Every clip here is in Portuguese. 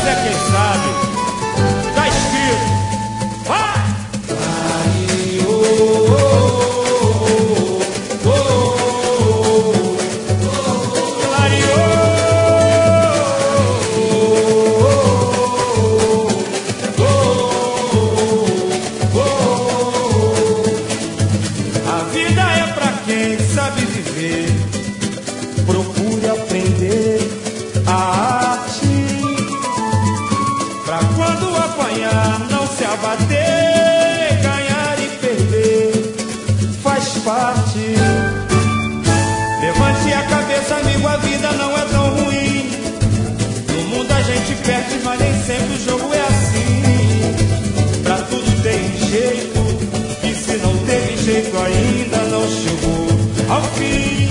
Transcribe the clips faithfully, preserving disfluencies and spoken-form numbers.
Deus é quem sabe. Tá escrito. Vai! A vida é pra quem sabe viver. Procure aprender a arte, pra quando apanhar não se abater. Ganhar e perder faz parte. Levante a cabeça, amigo, a vida não é tão ruim. No mundo a gente perde, mas nem sempre o jogo é assim. Pra tudo tem jeito, e se não teve jeito ainda não chegou ao fim.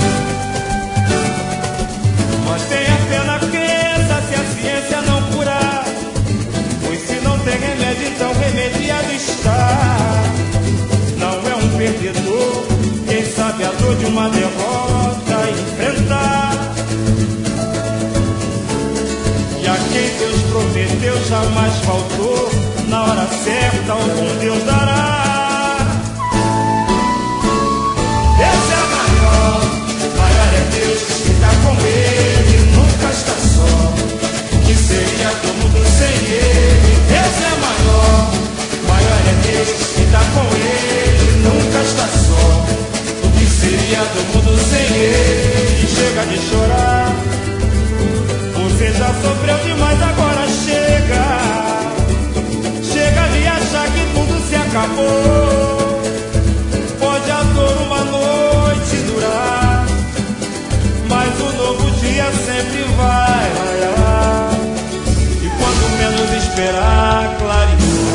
Mas tenha pena, crença, se a ciência não curar, pois se não tem remédio, então remediado está. Não é um perdedor quem sabe a dor de uma derrota enfrentar. E a quem Deus prometeu jamais faltou, na hora certa algum Deus dará. Deus é maior, maior é Deus que está com ele, nunca está só. O que seria do mundo sem ele? Deus é maior, maior é Deus que está com ele, nunca está só. O que seria do mundo sem ele? Chega de chorar, você já sofreu demais, agora chega. Chega de achar que tudo se acabou. Pode a dor uma noite durar, mas o novo dia sempre vai raiar. E quando menos esperar, clareou.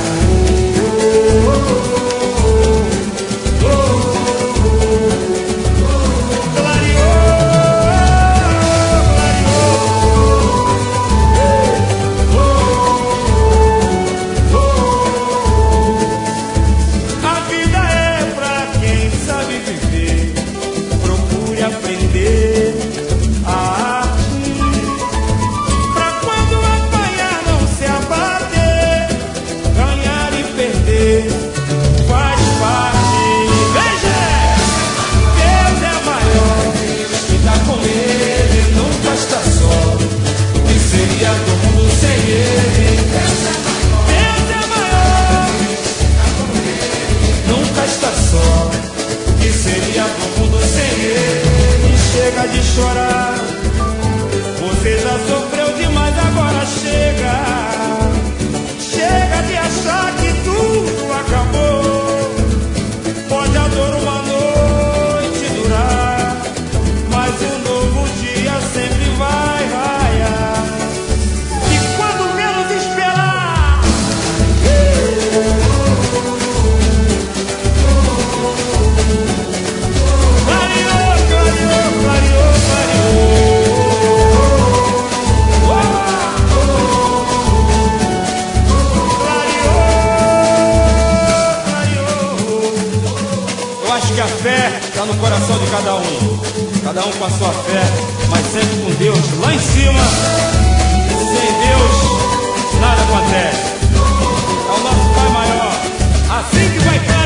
Aprender a arte, pra quando apanhar não se abater. Ganhar e perder faz parte. Veja, Deus é maior, que tá com ele, nunca está só. O que seria do mundo sem ele? Deus é maior, nunca está só. O que seria do mundo sem ele? Chega de chorar, você já sofreu demais, agora chega. Chega de achar que tudo acabou. Pode a dor uma noite durar, mas um novo dia sempre vai raiar. E quando menos esperar, clareou, clareou, clareou, eu acho que a fé está no coração de cada um. Cada um com a sua fé, mas sempre com Deus lá em cima. Sem Deus, nada acontece. É o nosso Pai maior. Assim que vai ter.